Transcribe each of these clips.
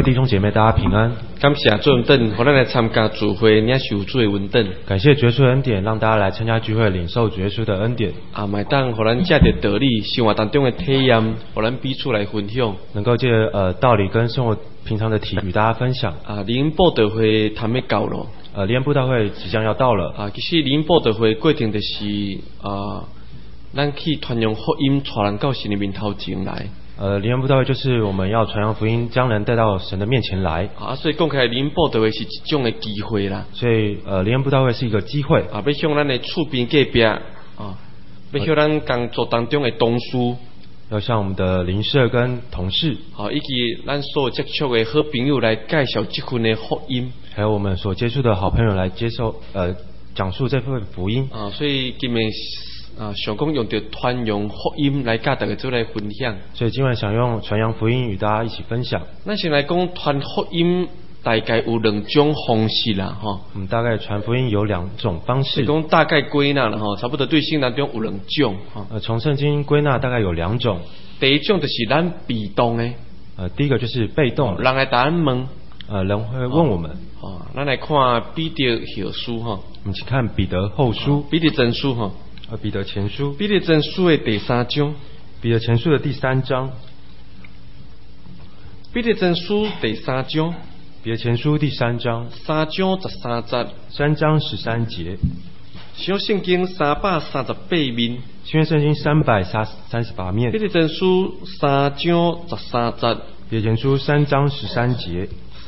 位弟兄姐妹，大家平安。 感谢主恩典，让咱来参加聚会，领受主的恩典。 感谢主耶稣恩典，让大家来参加聚会，领受主耶稣的恩典。 买当让咱借着道理，生活当中的体验，让咱彼此来分享。 能够借道理跟生活平常的体与大家分享。 灵恩布道会谈要到了。 灵恩布道会即将要到了。 其实灵恩布道会过程就是咱去传扬福音，带人到神的面头前来。 灵恩布道会就是我们要传扬福音，将人带到神的面前来。 所以讲起来，灵恩布道会是一种的机会啦。 所以灵恩布道会是一个机会。 要向咱的厝边隔壁要向咱工作当中的同事， 要向我们的邻舍跟同事， 以及咱所接触的好朋友来介绍这份的福音， 还有我们所接触的好朋友来接受讲述这份福音。 所以今日想讲用着传扬福音来跟大家做来分享。所以今晚想用传扬福音与大家一起分享。 咱先来讲传福音，大概有两种方式啦， 大概传福音有两种方式。 讲大概归纳啦，差不多对圣当中有两种。 从圣经归纳大概有两种。 第一种就是咱被动的。 第一个就是被动。 人来答案问。 人会问我们。 咱来看彼得后书我们去看彼得后书。 彼得前书彼得前书。 彼得前书的第3章。 彼得前书的第3章。 彼得前书第3章。 彼得前书第3章。 3章13节。 3章13节。 新约圣经338面。 新约圣经338面。 彼得前书3章13节。 彼得前书3章13节。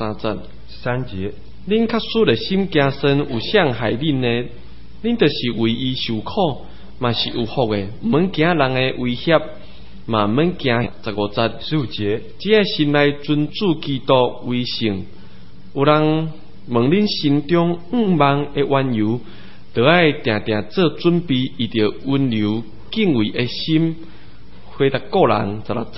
3节。恁较使了心惊神，有伤害恁的，恁就是为伊受苦，嘛是有福的。唔免惊人的威胁，嘛唔免惊 15节。 只要心内尊主基督为圣。有人问恁心中望的缘由，就要定定做准备，伊着温柔敬畏的心，回答个人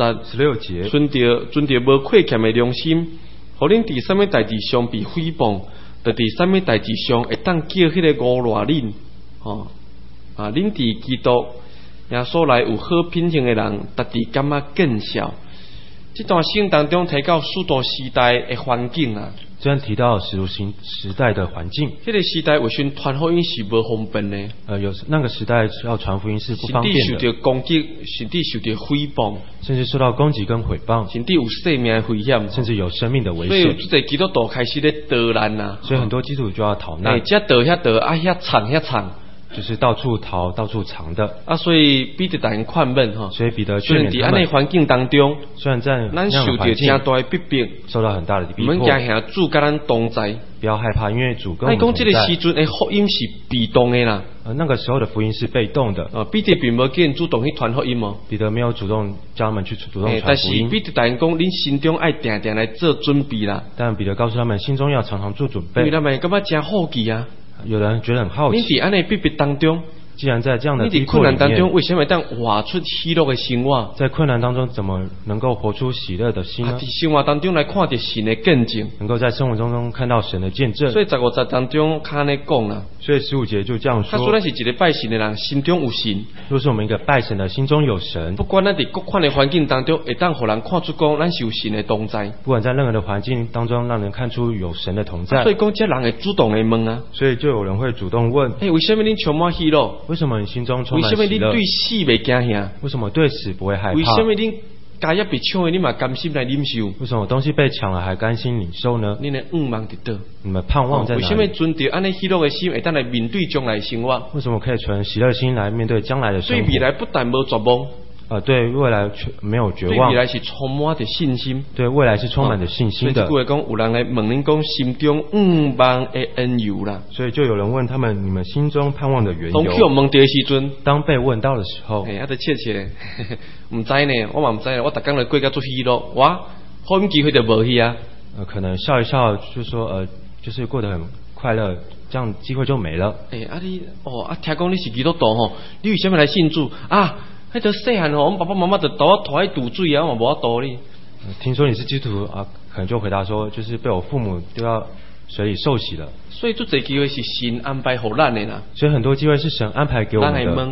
16节。 存着无亏欠的良心。互恁伫啥物代志上被诽谤，就伫啥物代志上会当叫迄个误赖恁，恁伫基督耶稣内有好品行的人，特地感觉见笑。这段圣当中提到许多时代的环境啊， 虽然提到使徒行时代的环境， 迄个时代为宣传福音是无方便的。 有那个时代要传福音是不方便的。 甚至受到攻击，甚至受到诽谤， 甚至受到攻击跟诽谤， 甚至有生命的危险， 甚至有生命的危险。 所以有这个基督徒开始咧逃难啊。 所以很多基督徒就要逃难。 这逃遐逃，遐藏遐藏。 就是到处逃、到处藏的所以彼得大人劝勉所以彼得劝勉他们。 虽然在安尼环境当中， 虽然在咱受到真大的逼迫， 受到很大的逼迫， 我们惊吓主甲咱同在， 不要害怕，因为主跟我们同在。 讲这个时阵的福音是被动的啦。 那个时候的福音是被动的。 彼得并无叫人主动去传福音彼得没有主动叫他们去主动传福音。 但是彼得大人讲，恁心中爱定定来做准备啦。 但彼得告诉他们，心中要常常做准备。 因为他们感觉真好奇啊。 有人觉得很好奇。 你伫安尼逼迫当中。 既然在这样的逼迫里面， 你在困难当中为什么当活出喜乐的生活？ 在困难当中怎么能够活出喜乐的心呢？ 在生活当中来看到神的见证， 能够在生活中看到神的见证。 所以15节当中看咧讲啦， 所以15节就这样说。 他说咱是一个拜神的人，心中有神。 若是我们一个拜神的，心中有神， 不管咱在各款的环境当中，会当互人看出讲咱是有神的同在。 不管在任何的环境当中，让人看出有神的同在。 所以讲这人会主动来问啊。 所以就有人会主动问： 为什么恁充满喜乐？ 为什么你心中为什么你对死袂惊吓？ 为什么对死不会害怕？ 为什么你家业被抢的，你嘛甘心来领受？ 为什么东西被抢了还甘心领受呢？ 你的望伫倒？ 你们盼望在哪里？ 为什么存着安尼喜乐的心，会当来面对将来生活？ 为什么可以存喜乐心来面对将来的生活？ 对未来不但无绝望。 对未来没有绝望， 对未来是充满着信心， 对未来是充满着信心的。 所以讲，有人来问恁讲心中望的缘由啦。 所以就有人问他们，你们心中盼望的缘由。 当去问的时阵， 当被问到的时候， 都切，唔知呢，我嘛唔知，我逐工来过甲做喜乐，我好运机会就无去啊。 可能笑一笑，就说就是过得很快乐，这样机会就没了。 听讲你是基督徒你为什么来信主啊？迄个细汉我们爸爸妈妈就带我去渡水啊，我无法度你。 听说你是基督徒可能就回答说，就是被我父母丢到水里受洗了。 所以这机会是神安排给咱的啦。 所以很多机会是神安排给我们的。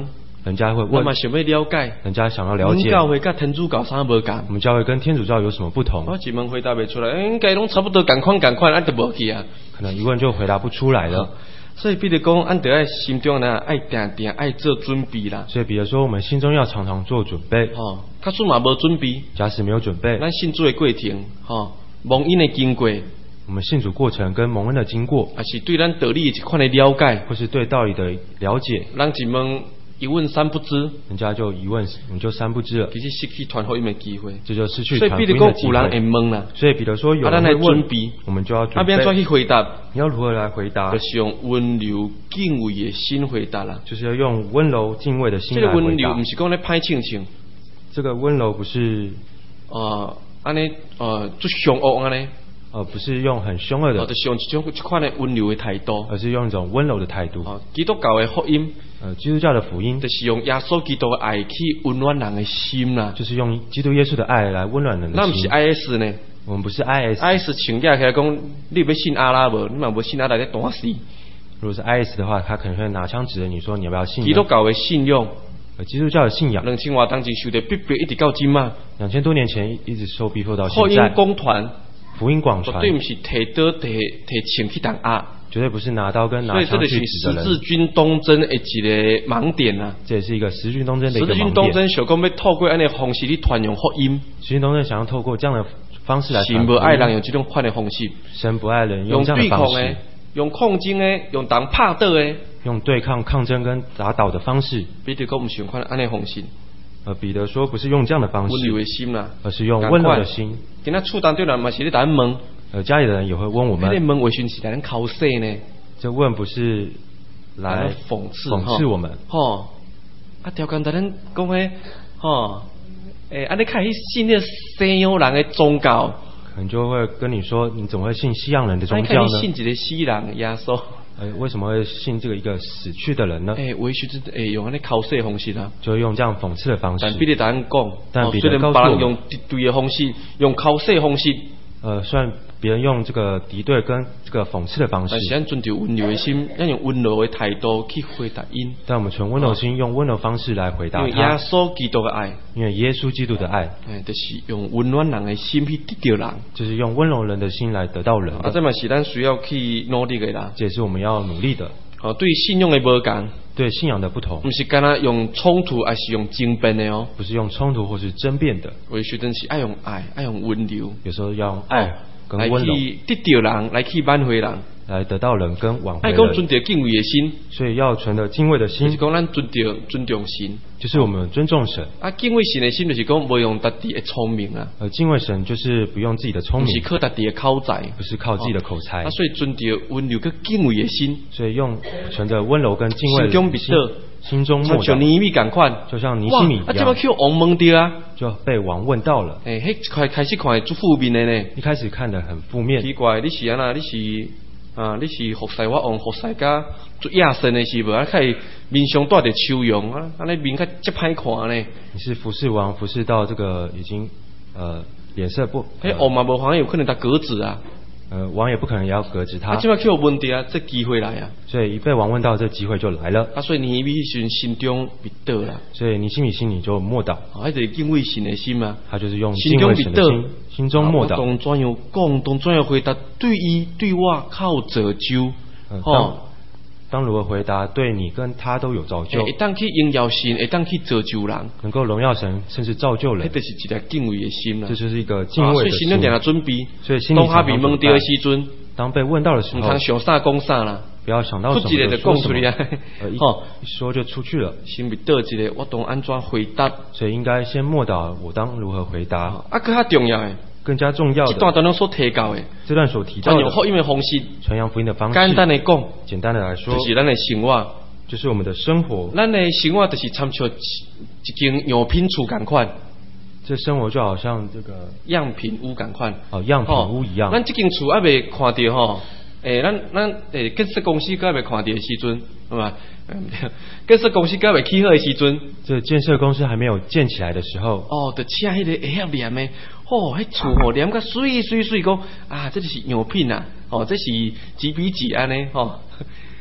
人家会我问嘛，想要了解， 人家想要了解， 教会跟天主教啥无共？ 我们教会跟天主教有什么不同？ 我一问回答不出来，应该拢差不多共款，俺就无去啊。 可能一问就回答不出来了。 所以彼得讲，俺得爱心中呢，爱定爱做准备啦。 所以彼得说，我们心中要常常做准备。 假使嘛无准备， 假使没有准备， 咱信主的过程，蒙恩的经过， 我们信主过程跟蒙恩的经过， 还是对咱道理一款的了解， 或是对道理的了解， 人一问一问三不知， 人家就一问你就三不知了， 其实失去传福音的机会， 这就失去传福所以彼音的机会。 得讲有人会问啦， 所以彼得说有人会问，我们就要准备。 要怎去回答？ 你要如何来回答？ 就是用温柔敬畏的心回答啦， 就是要用温柔敬畏的心来回答。 这个温柔不是讲咧歹庆庆， 这个温柔不是安尼做凶恶安尼。 不是用很凶恶的， 就是用这款的温柔的态度， 而是用一种温柔的态度。 基督教的福音， 基督教的福音， 就是用耶稣基督的爱去温暖人的心啦。 就是用基督耶稣的爱来温暖人的心。 那不是 IS 呢？ 我们不是 IS 请假起来讲，你要信阿拉无？你嘛无信阿拉在打死。 如果是 IS 的话，他可能会拿枪指着你说你要不要信？ 基督教的信仰， 基督教的信仰 2000多年前受到逼迫，一直到今嘛。 2000多年前一直受逼迫到现在。 福音公团。 福音广传， 绝对不是提刀提枪去打压， 绝对不是拿刀跟拿枪去指着人。 所以这就是十字军东征的一个盲点啊！ 这也是一个十字军东征的一个盲点。 十字军东征想讲要透过安尼方式去传扬福音。 十字军东征想要透过这样的方式来传福音。 神不爱人用这种款的方式， 神不爱人用这样的方式， 用抗争的，用当拍倒的， 用对抗、抗争跟打倒的方式。 彼得讲不是用款安尼方式。 彼得说不是用这样的方式， 温柔的心啦， 而是用温柔的心。 今仔厝当对人嘛是咧打问。 家里的人也会问我们， 问为甚是来考试呢？ 这问不是来讽刺我们。 条件咱讲诶，安尼开始信那西洋人的宗教， 可能就会跟你说，你怎么会信西洋人的宗教呢？ 信一个西人耶稣。 为什么会信这个一个死去的人呢？ 为什么用安尼考试的方式啦？ 就用这样讽刺的方式。 但彼得答案讲， 但彼得告诉我们， 虽然别人用敌对的方式，用考试的方式。 虽然别人用这个敌对跟这个讽刺的方式， 但是咱存着温柔的心，要用温柔的态度去回答因。 但我们存温柔心，用温柔方式来回答他。 因为耶稣基督的爱， 因为耶稣基督的爱， 就是用温暖人的心去得到人， 就是用温柔人的心来得到人。 这嘛是咱需要去努力的啦， 这也是我们要努力的。 对信仰的无同， 对信仰的不同， 不是干那用冲突，还是用争辩的哦。 不是用冲突或是争辩的， 有时阵是爱用爱，爱用温柔。 有时候要用爱跟温柔来去得到人，来去挽回人， 来得到人跟挽回人。 爱讲存着敬畏的心， 所以要存着敬畏的心。 就是讲咱尊重神， 就是我们尊重神。 敬畏神的心就是讲不用自己的聪明啊。 敬畏神就是不用自己的聪明， 不是靠自己的口才， 不是靠自己的口才。 所以存着温柔跟敬畏的心， 所以用存着温柔跟敬畏的心，心中默祷， 像尼米同款， 就像尼西米一样。 这么去王问到啊， 就被王问到了。 开始看做负面的呢。 一开始看得很负面。 奇怪，你是安那？你是服侍我王服侍家做亚神的是无？开始面上带着笑容啊，安尼面较这歹看呢。 你是服侍王，服侍到这个已经脸色不。 王嘛无反有可能他革职啊。 王也不可能也要革职他。 这么去有问题啊，这机会来啊。 所以一被王问到，这机会就来了。 所以尼米心中必得啦。 所以尼西米心里就默祷。 就是敬畏神的心嘛。 他就是用敬畏神的心，心中默祷。 当怎样讲，当怎样回答，对伊对我靠造就。 当如何回答，对你跟他都有造就。 会当去荣耀神，会当去造就人， 能够荣耀神，甚至造就人。 这就是一个敬畏的心啦。 这就是一个敬畏的心。 所以心中定下准备。 所以心里常常准备。 当他被问到的时阵， 当被问到的时候， 唔通想啥讲啥啦。 不要想到什么就说什么。 一说就出去了。 心里得一个，我当安怎回答？ 所以应该先默祷，我当如何回答？ 更加重要的。 更加重要的， 这段当中所提到的， 这段所提到的， 传扬福音的方式， 传扬福音的方式， 简单的讲， 简单的来说， 就是咱的生活， 就是我们的生活。 咱的生活就是参照一间样品厝同款， 这生活就好像这个样品屋同款， 样品屋一样。 咱这间厝还未看到吼，咱建设公司还未看到的时阵，是吧？建设公司还未起好的时阵， 这建设公司还没有建起来的时候， 就请迄个会晓念的，迄厝念个水讲啊，这就是样品啊，这是几比几安尼，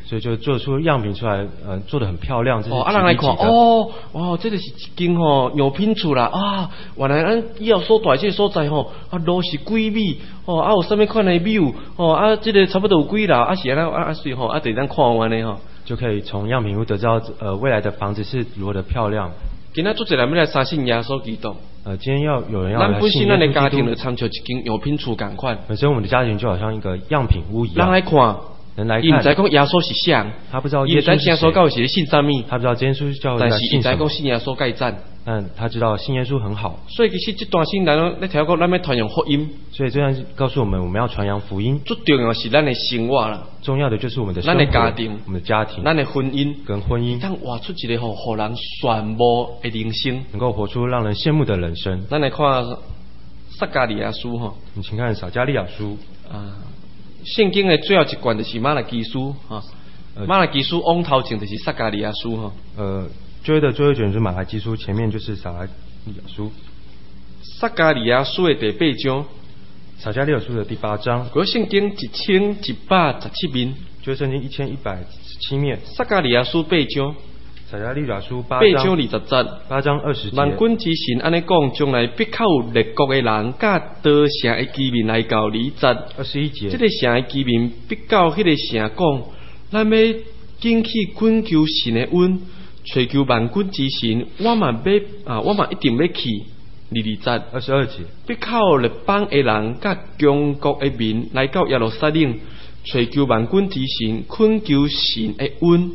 所以就做出样品出来，做得很漂亮。这是人来看，这个是一间药品厝啦啊！原来咱以后所在这个所在路是几米有什么款的 view 这个差不多有几楼是安随得咱看完的就可以从样品屋得到未来的房子是如何的漂亮。 今仔做一人要来相信耶稣基督。 今天有人要来信耶稣基督。 咱本身咱的家庭就参照一间药品厝同款。 本身我们的家庭就好像一个样品屋一样。人来看， 伊唔知讲耶稣是谁， 他不知道耶稣是谁。 耶稣教是信啥物， 他不知道耶稣教但是伊知讲信耶稣该赞。 但他知道信耶稣很好。 所以其实这段圣经咧条讲咱要传扬福音。 所以这样告诉我们要传扬福音。 最重要是咱的生活啦。 重要的就是我们的生活， 咱的家庭， 我们的家庭， 咱的婚姻跟婚姻， 当活出一个互人羡慕的人生， 能够活出让人羡慕的人生。 咱来看撒迦利亚书你请看撒迦利亚书圣经的最后一卷就是马拉基书马拉基书往头前就是撒迦利亚书最后一卷是马拉基书，前面就是撒迦利亚书。 撒迦利亚书的第8章， 撒迦利亚书的第8章。 旧圣经1117面， 旧圣经1117面。 撒迦利亚书8章。 撒迦利亚书8章 20节 ，8章20节。 万军之神安尼讲，将来必靠列国的人，甲多城的居民来教理 21节。 这个城的居民必到迄个城讲，咱要紧去恳求神的恩，寻求万军之神，我嘛一定要去。 22节。 必靠列邦的人，甲强国的民来到耶路撒冷。寻求万军之神，恳求神的恩。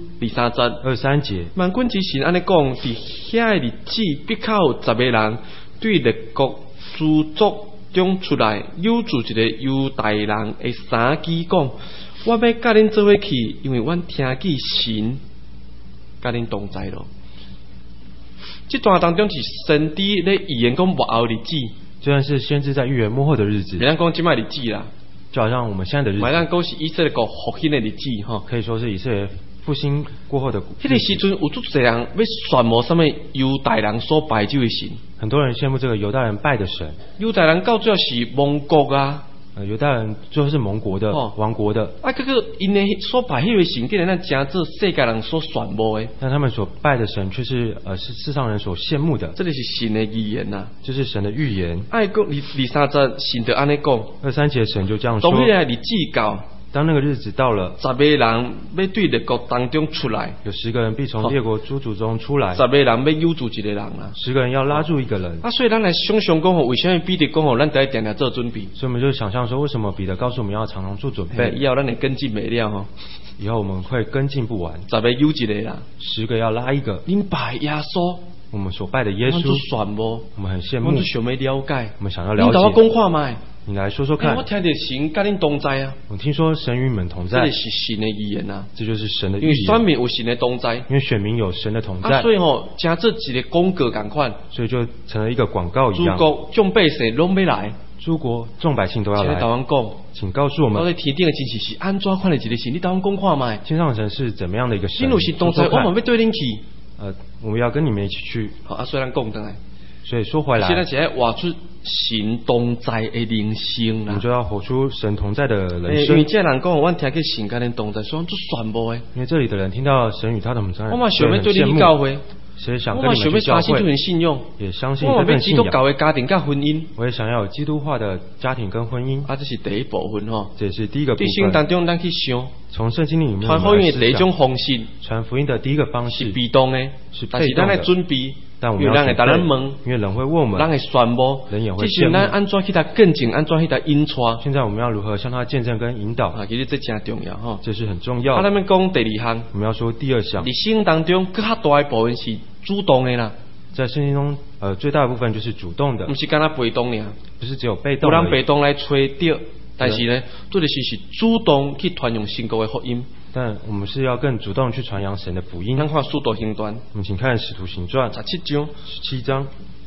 23节。 万军之神安尼讲，伫遐的日子，必靠10个人对列国诸族中出来，有住一个犹大人的三支讲：我要甲恁做伙去，因为阮听见神甲恁同在咯。这段当中是神伫咧预言讲末后日子， 虽然是先知在预言末后的日子， 别人讲即摆日子啦。 就好像我们现在的日子， 买咱讲是以色列国复兴的日子可以说是以色列复兴过后的。 迄个时阵有足侪人要羡慕什么犹大人所拜这位神， 很多人羡慕这个犹大人拜的神。 犹大人到最后是蒙国啊。 犹大人最后是蒙国的、亡国的。 这个因的所拜迄位神，竟然咱真做世界人所羡慕的。 但他们所拜的神却是世上人所羡慕的。 这里是神的预言呐， 这是神的预言。 讲23节神就安尼讲 ，23节神就这样说。 当迄个日子到， 当那个日子到了 ，10个人要对列国当中出来， 有10个人必从列国诸族中出来 ，10个人要揪住一个人啦 ，10个人要拉住一个人。 所以咱来想想讲为什么彼得讲咱得定定做准备？ 所以我们就想象说，为什么彼得告诉我们要常常做准备？ 以后咱会跟进不了以后我们会跟进不完。 10个揪一个人 ，10个要拉一个。 恁拜耶稣， 我们所拜的耶稣，我们很羡慕， 我们想要了解， 我们想要了解。 你跟我讲看卖。 你来说说看。 我听到神跟恁同在啊！ 我听说神与你们同在， 这是神的预言啊！ 这就是神的预言。 因为选民有神的同在， 因为选民有神的同在， 所以加这一个广告同款， 所以就成了一个广告一样。 诸国众百姓拢要来， 诸国众百姓都要来。 台湾讲， 请告诉我们， 到底天顶的真是安怎款的一个神？你台湾讲看卖， 天上神是怎么样的一个神？ 你有神同在，我们要对恁去。 我们要跟你们一起去。 好虽然讲回来。 所以说回来， 现在是要活出神同在的人生啦。 我们就要活出神同在的人生。 因为这人讲，我听见神跟恁同在，所以做传播的。 因为这里的人听到神与他的同在， 我嘛想要对你去教会， 谁想跟你们去教会？ 我嘛想要相信这份信用， 也相信这份信仰。我嘛要基督教的家庭跟婚姻， 我也想要有基督化的家庭跟婚姻。 这是第一部分这也是第一个部分。 在圣经当中，咱去想， 从圣经里面传福音的第一种方式， 传福音的第一个方式是被动的，但是咱来准备。 但我们要准备，因为人会问我们， 人会羡慕， 人也会羡慕。 咱安怎去他更进，安怎去他引带？ 现在我们要如何向他见证跟引导？ 其实这真重要这是很重要。 咱们讲第2项， 我们要说第2项。 在圣经当中，更较大一部分是主动的啦。 在圣经中，最大的部分就是主动的， 不是干那被动的， 不是只有被动。 有人被动来吹掉，但是呢，做的是主动去传扬神国的福音。 但我们是要更主动去传扬神的福音。 咱看使徒行传， 我们请看使徒行传 17章。 17章。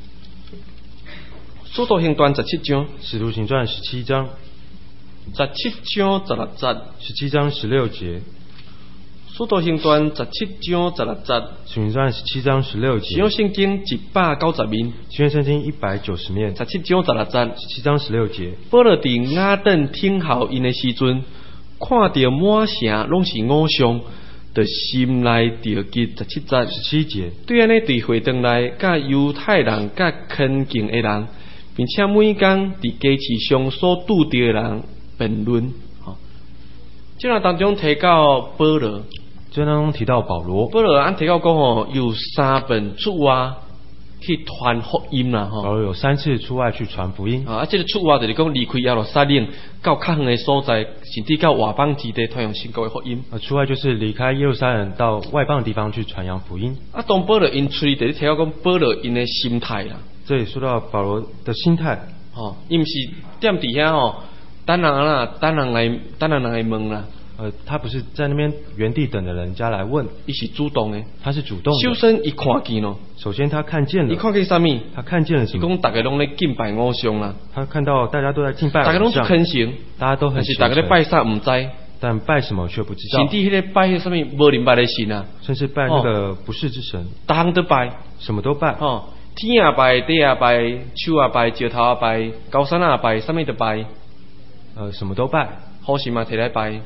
使徒行传17章。 使徒行传17章。 17章16节。 17章16节。 使徒行传17章16节。 使徒行传17章16节。 新约圣经190面。 新约圣经190面。 17章16节。 17章16节。 保罗伫雅典听候因的时阵。 看到满城拢是偶像，就心内着急。 17节， 对安尼对会堂内，甲犹太人，甲恳敬的人，并且每天伫街市上所拄着的人辩论。这样当中提到保罗， 这当中提到保罗， 保罗按提到讲有3遍出外去传福音啦， 保罗有3次出外去传福音。 这个出外就是讲离开耶路撒冷，到较远的所在，甚至到外邦之地传扬信教的福音。 出外就是离开耶路撒冷到外邦的地方去传扬福音。 当保罗因出去，就是提到讲保罗因的心态啦。 这里说到保罗的心态， 伊毋是踮伫遐等人来问啦。 他不是在那边原地等着人家来问， 伊是主动的， 他是主动的。 首先伊看见咯， 首先他看见了， 伊看见啥物？ 他看见了什么？ 讲大家拢咧敬拜偶像啦， 他看到大家都在敬拜偶像， 大家拢是虔诚， 大家都很虔诚， 但是大家咧拜啥唔知， 但拜什么却不知道， 甚至迄个拜迄啥物无灵拜的神啊， 甚至拜那个不是之神， 逐项都拜， 什么都拜， 天也拜，地也拜，树也拜，石头也拜，高山也拜，啥物都拜， 什么都拜， 好神嘛摕来拜。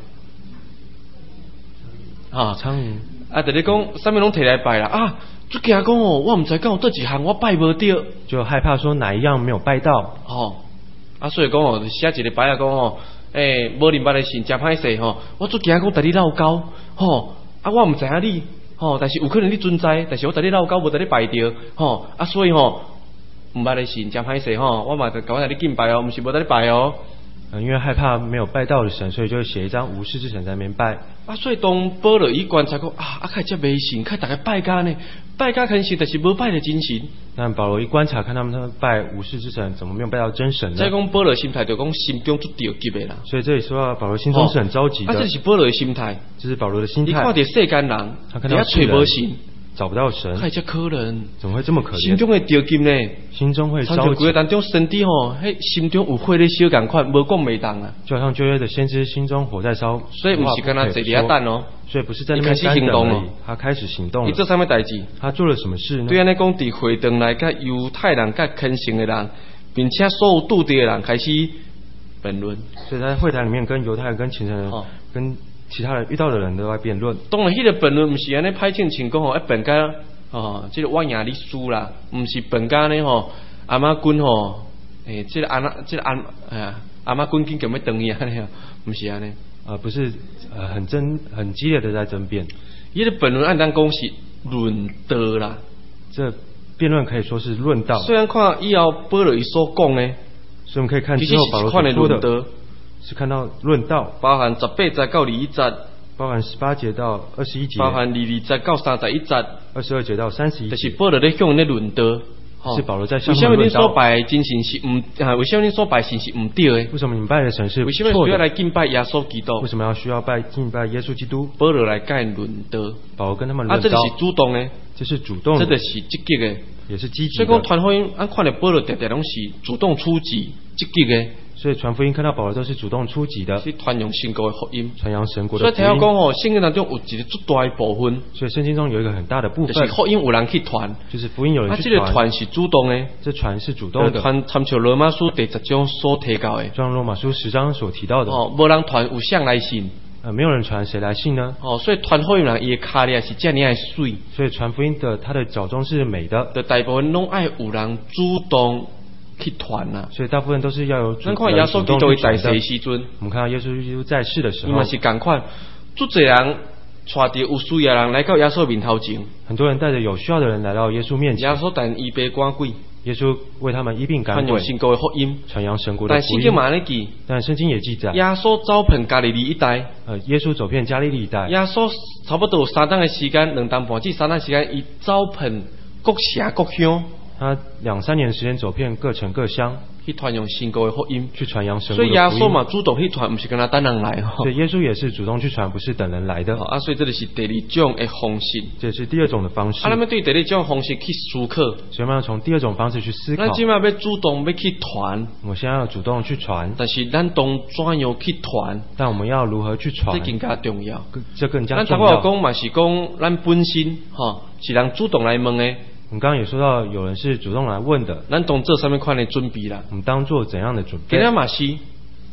苍蝇就是讲啥物拢摕来拜啦就惊讲我毋知讲有倒一项我拜无着， 就害怕说哪一样没有拜到。 所以讲就写一个牌讲无灵拜的神真歹势我最惊讲带你闹交我毋知影你但是有可能你存在，但是我带你闹交无带你拜着所以毋捌的神真歹势我嘛就搞带你敬拜毋是无带你拜因为害怕没有拜到的神，所以就写一张无事之神在那边拜。 所以当保罗伊观察讲开始迷信，开大家拜家呢，拜家虔诚，但是无拜的真神。 但保罗一观察，看他们拜无事之神，怎么没有拜到真神呢？ 再讲保罗心态，就讲心中就着急的啦。 所以这里说到保罗心中是很着急的。 这是保罗的心态， 这是保罗的心态。 你看到世间人， 他看到世人找不到神， 太可怜， 怎么会这么可怜？ 心中会着急呢， 心中会着急。 规当中身体迄心中有火咧烧共款，无讲袂当啊。 就好像旧约的先知心中火在烧， 所以不是跟他坐伫遐等所以不是在那边开始行动了，他开始行动了。 你做啥物代志？ 他做了什么事呢？ 对安尼讲，伫会堂内甲犹太人、甲虔诚的人，并且所有拄着的人开始辩论。 所以在会堂里面跟犹太人、跟虔诚人、跟其他人遇到的人都在辩论。 当然，迄个辩论毋是安尼歹情情讲一辩甲这个我赢你输啦，毋是辩甲呢阿妈君这个阿妈君紧叫要等伊安尼毋是安尼。 不是很激烈的在争辩。 伊个辩论按当讲是论道啦， 这辩论可以说是论道。 虽然看以后保罗伊所讲呢， 所以我们可以看之后保罗所说的，是看到论道， 包含18节到21节， 包含18节到21节， 包含22节到31节 ，22节到31节， 就是保罗咧向咧论道。 是保罗在向为什么你所拜真神是为什么你所拜神是唔对的？ 为什么你们拜的神是错的？ 为什么需要来敬拜耶稣基督？ 为什么要需要敬拜耶稣基督？ 保罗来跟论道， 保罗跟他们论道。 这个是主动的， 这是主动的， 这个是积极的， 也是积极的。 所以讲传福音，看到保罗常常拢是主动出击、积极的。 所以传福音看到保罗都是主动出击的， 是传扬神国的福音， 传扬神国的福音。 所以听讲圣经当中有一个最大的部分， 所以圣经中有一个很大的部分， 就是福音有人去传， 就是福音有人去传。 这个传是主动的， 这传是主动的。 参照罗马书第10章所提到的， 像罗马书10章所提到的。 无人传有谁来信？ 没有人传，谁来信呢？ 所以传福音人伊的脚咧是这样的水， 所以传福音的他的脚中是美的。 的大部分拢爱有人主动去传啦， 所以大部分都是要有主动去传的。 咱看耶稣基督在世时阵， 我们看到耶稣基督在世的时候， 伊嘛是同款，足侪人带着有需要的人来到耶稣面头前， 很多人带着有需要的人来到耶稣面前， 耶稣但医病赶鬼， 耶稣为他们医病赶鬼， 传扬神国的福音， 传扬神国的福音。 但圣经嘛安尼记， 但圣经也记载， 耶稣走遍加利利一带， 耶稣走遍加利利一带， 耶稣差不多有3天的时间，2天半至3天时间，伊走遍各城各乡。 他2-3年的时间走遍各城各乡， 去传扬神国的福音， 去传扬神国的福音。 所以耶稣嘛主动去传，不是跟他等人来。 所以耶稣也是主动去传，不是等人来的。 所以这里是第2种的方式， 这是第2种的方式。 咱们对第2种方式去思考， 所以我们要从第2种方式去思考。 咱今麦要主动要去传， 我现在要主动去传， 但是咱当怎样去传？ 但我们要如何去传？ 这更加重要， 这更加重要。 咱头先讲嘛是讲咱本身是人主动来问的。 我们刚刚也说到，有人是主动来问的。 咱当做什么款的准备啦？ 我们当做怎样的准备？ 今天嘛是，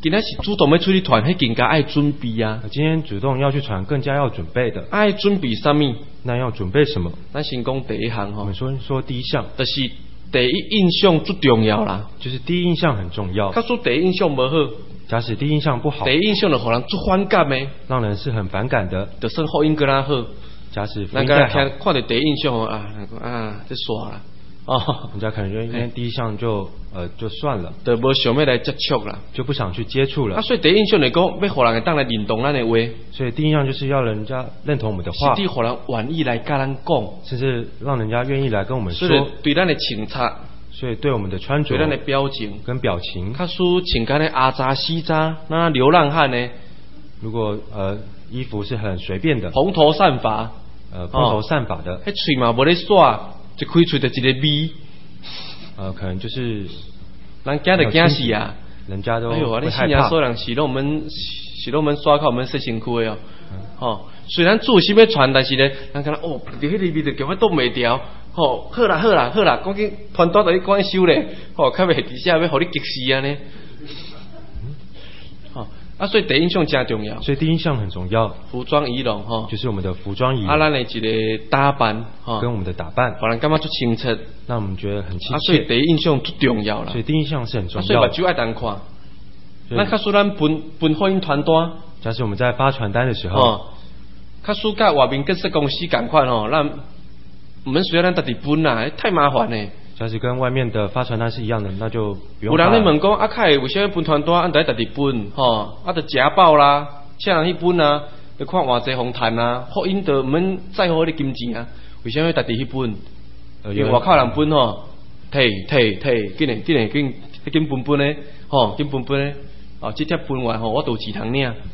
今仔是主动要出去传，迄更加爱准备啊。 今天主动要去传，更加要准备的。 爱准备什么？ 那要准备什么？ 咱先讲第一项我们说第一项， 就是第一印象最重要啦。 就是第一印象很重要。 假使第一印象无好， 假使第一印象不好， 第一印象就互人最反感的， 让人是很反感的。 就算福音更加好， 假使福咱音再好， 看到第一印象这耍啦。 人家可能因为第一项就算了， 就无想要来接触啦， 就不想去接触了。 所以第一印象来讲，要互人会当来认同咱的话。 所以第一印象就是要人家认同我们的话， 甚至互人愿意来甲咱讲， 甚至让人家愿意来跟我们说。 所以对咱的穿插， 所以对我们的穿着、 对咱的表情跟表情， 假使穿干的阿扎西扎，那流浪汉呢？ 如果衣服是很随便的， 蓬头散发， 蓬头散发的， 迄嘴嘛无咧耍，一开喙就一个味。 可能就是人惊就惊死啊！ 人家都哎呦啊！你新加坡人是让我们刷靠我们说身躯的哦。虽然做啥物传，但是咧，人讲哦，伫迄里面就叫我挡袂掉。好啦，赶紧团队就去赶紧收咧。较袂底下要互你激死安尼。所以第一印象真重要。 所以第一印象很重要。 服装仪容就是我们的服装仪。 咱的一个打扮跟我们的打扮， 互人感觉最清澈， 让我们觉得很亲切。 所以第一印象最重要啦。 所以第一印象是很重要。 所以目睭爱单看。咱假使咱分福音传单， 假使我们在发传单的时候， 假使甲外面建设公司共款咱我们需要咱家己分啦，太麻烦嘞。 假使跟外面的发传单是一样的，那就不用。 有人咧问讲，开为啥分传单，得家己分得家暴啦，请人去分啊，要看偌济风炭啊，福音就毋免再好你金钱啊，为啥要家己去分？因为外口人分摕，紧分咧，紧分咧，直接分完我都钱通领。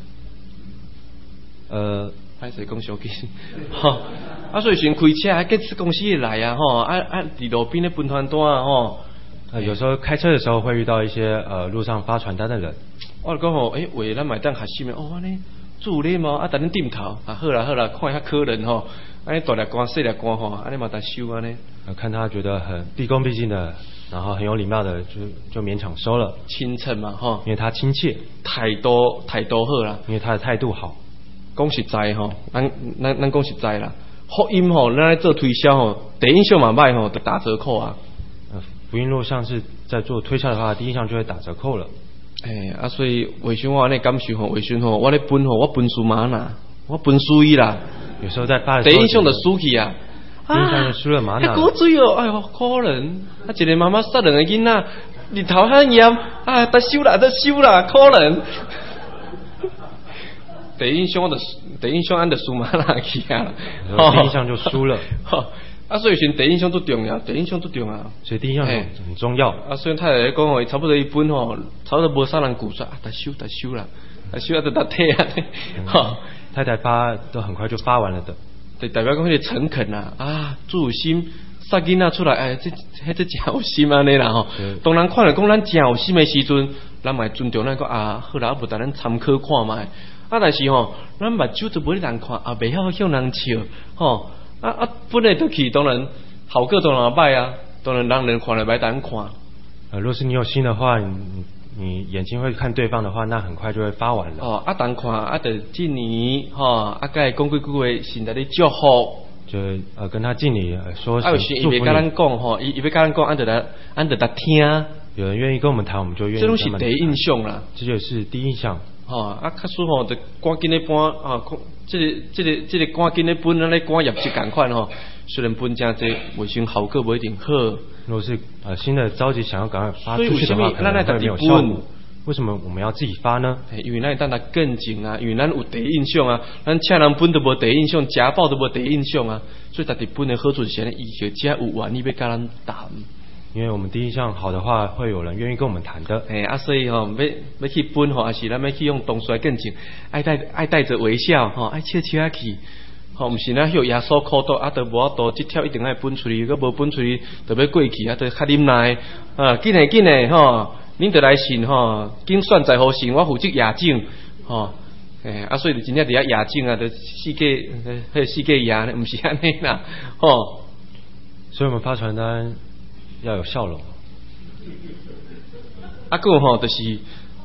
歹势讲小紧，所以先开车，建设公司会来啊，伫路边咧分传单啊， 有时候开车的时候会遇到一些路上发传单的人。 我就讲话咱买当学习的安尼助力嘛，等恁点头好啦，看遐可能安尼大粒官细粒官安尼嘛当收安尼。 看他觉得很毕恭毕敬的，然后很有礼貌的，就勉强收了。 亲切嘛因为他亲切， 态度好啦， 因为他的态度好。 讲实在咱讲实在啦，福音咱做推销第一印象嘛歹就打折扣啊。 福音若像是在做推销的话，第一印象就会打折扣了。 所以为什么我安尼感受为什么我咧分我分数嘛拿，我分数伊啦。 有时候在发的时候， 第一印象就输去啊。 第一印象就输了嘛拿。 古水哎呦可怜，一个妈妈杀两个囡仔，日头很炎得收啦，可怜。第一印象按着输嘛拿去啊， 第一印象就输了。 所以第一印象最重要，所以第一印象很重要。 所以太太讲差不多一本差不多无啥人顾出得收啦，就搭退啊。 太太发都很快就发完了的， 就代表讲迄个诚恳注有心，杀囡仔出来，这真有心安尼啦当人看了讲咱真有心的时阵，咱嘛尊重咱讲好啦，无等咱参考看卖。但是咱目睭就无咧人看，袂晓向人笑本来就去，当然好个当然歹啊，当然让人看了歹等看。 若是你有心的话，你眼睛会看对方的话，那很快就会发完了。 等看就敬礼该讲几句话，现在咧祝福。 就跟他敬礼说祝福你。 伊要甲咱讲伊要甲咱讲，按着他听。 有人愿意跟我们谈，我们就愿意。 这都是第一印象啦， 这就是第一印象。 假使就赶紧咧搬这个赶紧咧搬咱咧赶业绩共款虽然搬真济，卫生效果不一定好。 如果是新的着急想要赶快发出去的话，可能会没有效果。为什么我们要自己发呢？ 因为咱等下更紧因为咱有第一印象咱请人搬都无第一印象，家暴都无第一印象所以家己搬的好处是伊就只有愿意要甲咱谈。 因为我们第一印象好的话，会有人愿意跟我们谈的。 所以要去分还是咱要去用动作更紧，爱带着微笑爱笑起去。毋是咱迄耶稣苦毒就无法度，这条一定爱分出去，如果无分出去，就要过去就较忍耐紧诶恁就来信紧算在乎信，我负责夜景所以就真正伫遐夜景就世界夜呢，毋是安尼啦所以我们发传单要有笑容。 还有就是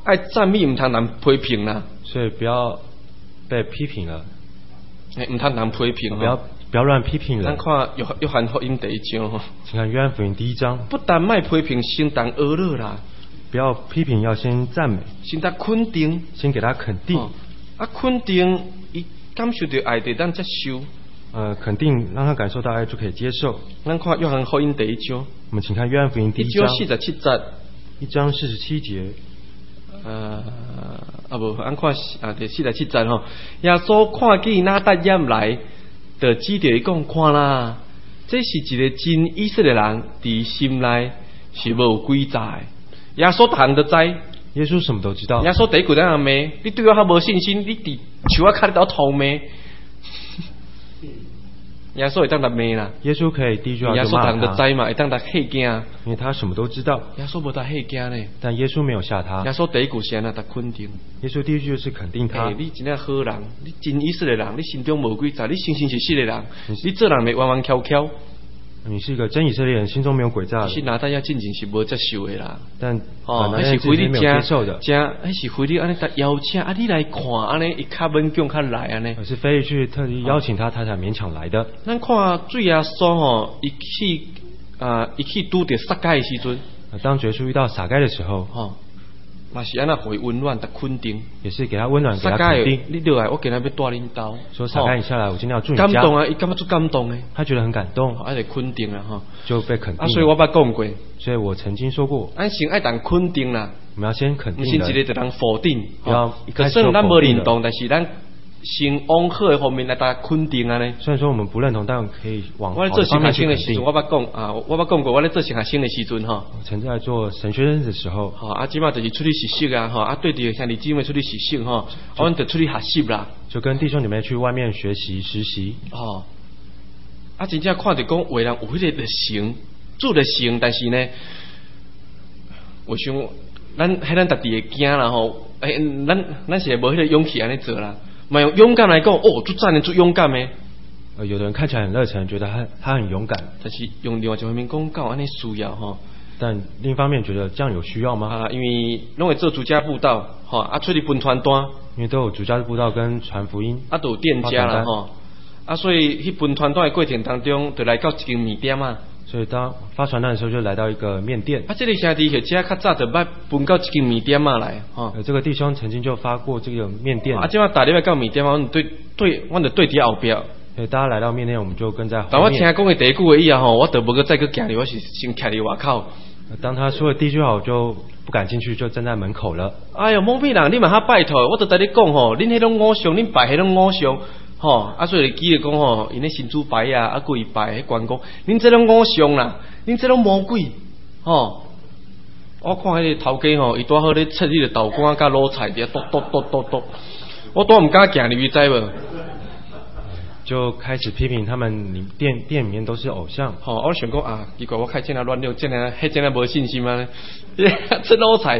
爱赞美，唔通人批评啦。 所以不要被批评了。 唔通人批评， 不要乱批评人。 咱看约翰福音第1章吼， 请看约翰福音第1章。 不但卖批评，先当阿乐啦。 不要批评，要先赞美， 先他肯定， 先给他肯定。 肯定，伊感受到爱，咱接受。 肯定让他感受到爱就可以接受。 咱看约翰福音第1章， 我们请看约翰福音第1章 47节 ，1章47节。 无，咱看第47节吼，耶稣看见拿达眼来，就指着伊讲，看啦，这是一个真以色列人，伫心内是无诡诈的。耶稣逐项都知， 耶稣什么都知道。 耶稣第一句在那骂，你对我较无信心，你伫树仔脚里头偷骂。耶稣会当来骂啦。 耶稣可以第一句话就骂他。耶稣逐项都知嘛，会当来吓惊。 因为他什么都知道。 耶稣无得吓惊呢。 但耶稣没有吓他。 耶稣第一句是安那，他肯定。 耶稣第一句就是肯定他。 你真正好人，你真以色列人，你心中无诡诈，你心是实的人，你做人袂弯弯翘翘。你是一个真以色列人，心中没有诡诈的。 是拿大家进前是无接受的啦。 但那是非你接受的，那是非你安尼邀请啊，你来看安尼，伊较勉强较来安尼。 是非去特地邀请他，他才勉强来的。 咱看主耶稣吼，伊去拄着撒该的时阵， 当耶稣遇到撒该的时候， 嘛是安那互伊温暖的肯定， 也是给他温暖，给他肯定。 你落来，我今日要带恁兜。 说撒该你下来，我今天要住你家。 感动啊，伊感觉最感动诶。 他觉得很感动， 就肯定啦哈， 就被肯定。 所以我捌讲过， 所以我曾经说过， 咱先爱当肯定啦。 我们要先肯定， 不是一个就当否定。 不要一开始就否定。咱无认同，但是咱先往好的方面来大家肯定啊呢。 虽然说我们不认同，但可以往好的方面去肯定。我捌讲过，我咧做神学生的时阵哈， 曾在做神学生的时候， 即马就是出去实习啊，对着兄弟姊妹出去实习哈，我们就出去学习啦， 就跟弟兄姊妹去外面学习实习。 真正看着讲，有人有迄个行，做着行，但是呢，我想咱家己会惊啦吼，咱是无迄个勇气安尼做啦。嘛用勇敢来讲，做赞的，做勇敢的。 有的人看起来很热忱，觉得他很勇敢， 但是用另外一方面讲，有安尼需要哈。 但另一方面觉得这样有需要吗？ 因为拢会做主家布道，出去分传单， 因为都有主家布道跟传福音， 都有店家啦所以去分传单的过程当中，就来到一间面店嘛。 所以当发传单的时候，就来到一个面店。 这个兄弟或者较早就捌分到一间面店嘛来。 这个弟兄曾经就发过这个面店。 这摆打入来到面店嘛，我们对，我就对伫后边。 所以大家来到面店，我们就跟在后面。 但我听讲的第一句话以后我就无个再去行入，我是先徛伫外口。 当他说了第一句话，我就不敢进去，就站在门口了。 哎呦，蒙屁人，你嘛哈拜托，我就在你讲吼，恁迄种偶像，恁拜迄种偶像。所以记得讲吼，因咧新主牌啊，过去拜迄关公，恁这种偶像啦，恁这种魔鬼，我看迄个头家吼，伊拄好咧切迄个豆干甲卤菜伫剁，我都唔敢行入去，知无？ 就开始批评他们店里面都是偶像。 我想讲奇怪，我开真啊乱六，真啊无信心啊！切卤菜，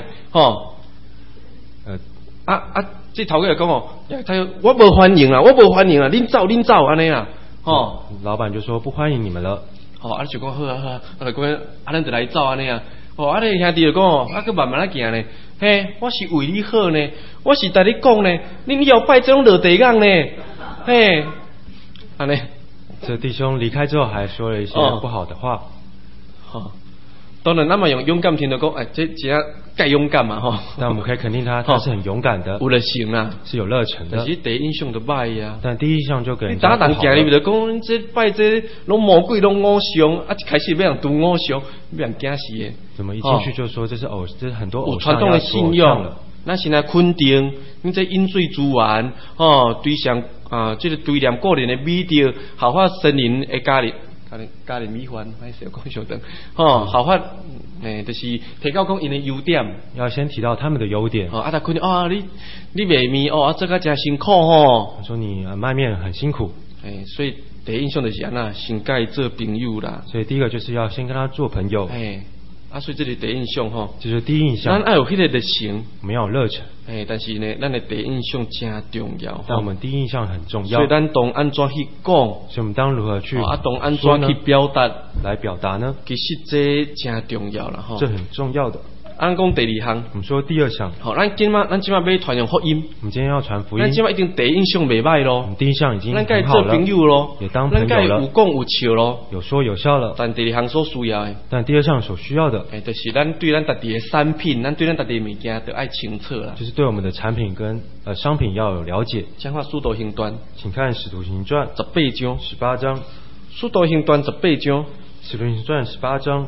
这头家讲我无欢迎啦，恁走安尼啦， 老板就说不欢迎你们了。 就讲好啊，就讲咱就来走安尼啊。你兄弟就讲去慢慢来行呢。嘿，我是为你好呢，我是带你讲呢，恁要拜这种落地讲呢，嘿，安尼。 这弟兄离开之后还说了一些不好的话。 当然，那么用勇敢听到讲，这只要该勇敢嘛， 那我们可以肯定他是很勇敢的， 有热情啦， 是有热忱的。 但是第一印象就歹啊。但第一印象就给人家不好。你打行入就讲，这拜这拢魔鬼拢偶像，一开始要人读偶像，要人惊死的。 怎么一进去就说这是很多偶像传统的信仰，那现在肯定，你这饮水思源，对上这个对念个人的美德，效法神灵的家人米饭，歹势讲相等，效法就是提到讲因的优点， 要先提到他们的优点。 他肯定你卖面这个真辛苦吼。 说你卖面很辛苦， 所以第一印象就是安那，先跟做朋友啦。 所以第一个就是要先跟他做朋友。 所以这里第一印象就是第一印象。 咱爱有迄个热情， 我们要有热忱。 但是呢，咱的第一印象真重要。 但我们第一印象很重要。 所以咱当安怎去讲？所以我们当如何去当安怎去表达？ 来表达呢？ 其实这真重要了哈。 这很重要的。 按讲第二项， 我们说第二项。 好，咱今嘛要传扬福音。 我们今天要传福音。 咱今嘛一定第一印象袂歹咯。 我们第一项已经很好了。咱该做朋友咯， 也当朋友了。 咱该有讲有笑咯， 有说有笑了。 但第二项所需要的， 但第二项所需要的， 就是咱对咱家己的产品，咱对咱家己的物件都爱清楚啦。 就是对我们的产品跟商品要有了解。 讲话使徒行传， 请看使徒行传 18章。 18章。 使徒行传18章。 使徒行传18章。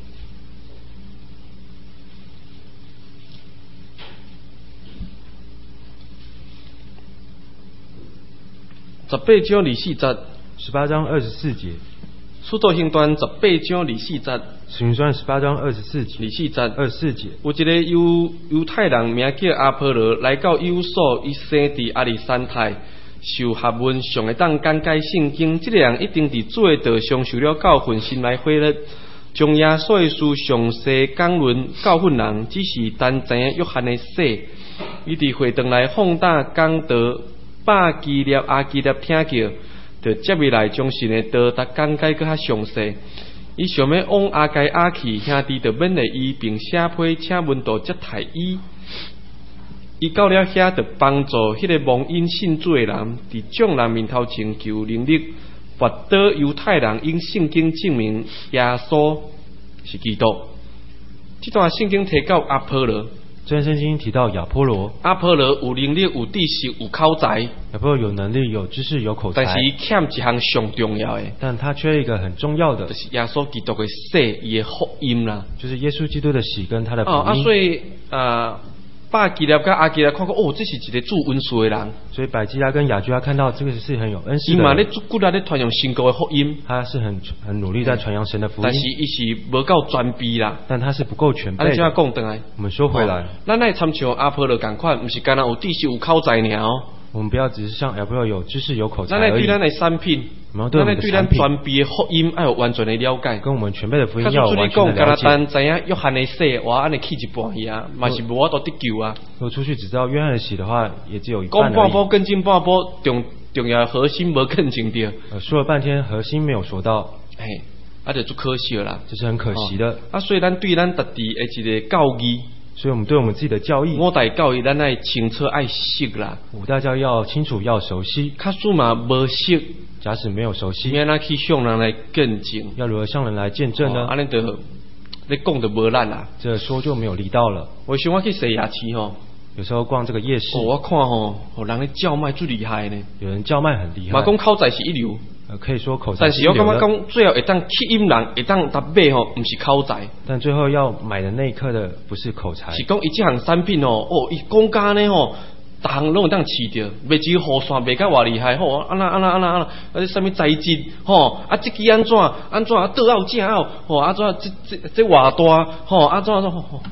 18章24節 ，18章24節。 使徒行傳18章24節， 使徒行傳18章24節。24節。 有一個猶太人名叫阿波羅，來到以弗所，伊生佇亞歷山太，受學問上會當講解聖經。這個人一定佇主的道上受了教訓，心內火熱，將耶穌的事詳細講論。教訓人只是單知影約翰的洗，伊佇會堂內放膽講道。巴基列、阿基列聽叫，就接下來將神的道達講解較較詳細。伊想要往阿該亞去，兄弟就勉勵伊，並寫批請文道接待伊。伊到了遐，就幫助迄個蒙因信主的人，佇眾人面頭前求能力，罰倒猶太人用聖經證明耶穌是基督。這段聖經提到阿波羅。 這段聖經提到亞波羅， 阿波羅有能力、有知識、有口才。 亞波羅有能力、有知識、有口才， 但是欠一項上重要的， 但他缺一個很重要的， 就是耶穌基督的洗，伊的福音啦， 就是耶穌基督的洗跟他的福音。 所以巴基列跟阿基列看過，這是一個主恩賜的人。 所以百基拉跟亞居拉看到這個是很有恩賜的人。 伊嘛咧骨力咧傳揚神國的福音， 他是很努力在傳揚神的福音。 但是伊是無夠全備啦， 但他是不夠全備。 安尼怎講回來？ 我們說回來， 咱來參像阿波羅同款，唔是干那有知識有口才爾哦。 我們不要只是像亞波羅有知識有口才而已。 咱來對咱的產品，咱來對咱全備的福音要有完全的了解， 跟我們全備的福音要有完全的了解。 干那單知影約翰的洗，我安尼去一半去啊，嘛是無法度得救啊。 如果出去只知道約翰的洗的話，也只有一半而已。 講半波跟進半波，重要核心無更正到。 說了半天核心沒有說到， 就足可惜啦。 這是很可惜的。 所以咱對咱家己的一個教義。 所以我們對我們自己的教義， 五大教義咱愛清楚愛識啦。 五大教義要清楚要熟悉。 假使嘛無識， 假使沒有熟悉， 要哪去向人來見證？ 要如何向人來見證呢？ 安尼就你講就無力啦。 這說就沒有力道了。 我想我去洗牙齒吼， 有時候逛這個夜市， 我看人咧叫賣最厲害呢。 有人叫賣很厲害。 嘛講口才是一流。 可以說口才是一流的， 但是我感覺講最後會當吸引人，會當搭買吼，唔是口才。 但最後要買的那一刻的不是口才， 是講伊這項產品伊講價呢逐項攏會當試着，賣只雨傘賣甲偌厲害安那，什麼材質這支安怎倒out正out安怎這偌大安怎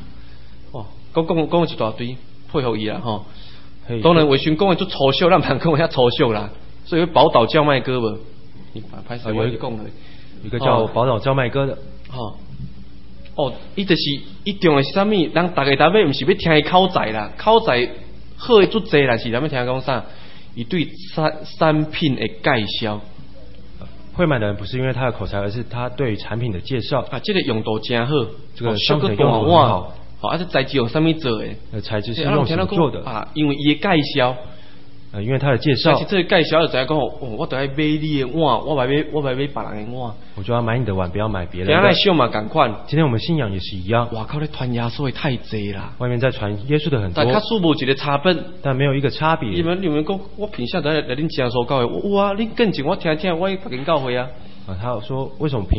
講一大堆配合伊啦當然衛生講的足粗俗，咱唔通講遐粗俗啦，所以寶島叫賣哥無。 有一個叫寶島叫賣哥的， 伊就是伊重的是啥物？人大家唔是要聽伊口才啦，口才好嘅足濟啦，是咱要聽講啥？伊對產品的介紹。 會買的人不是因為他的口才，而是他對產品的介紹。 這個用途真好， 這個商品用途很好。 這材質用啥物做的？ 材質是用什麼做的？ 因為伊嘅介紹。 因為他的介紹， 但是這個介紹就知講，我就愛買你的碗，我唔買別人的碗。 我就要買你的碗，不要買別人的。 今天信嘛同款， 今天我們信仰也是一樣。 哇靠，咧傳耶穌的太濟啦！ 外面在傳耶穌的很多， 但他數無一個差別， 但沒有一個差別。 你們講，我平常來恁講說教會，哇，恁更正我聽，我北京教會啊。 他說為什麼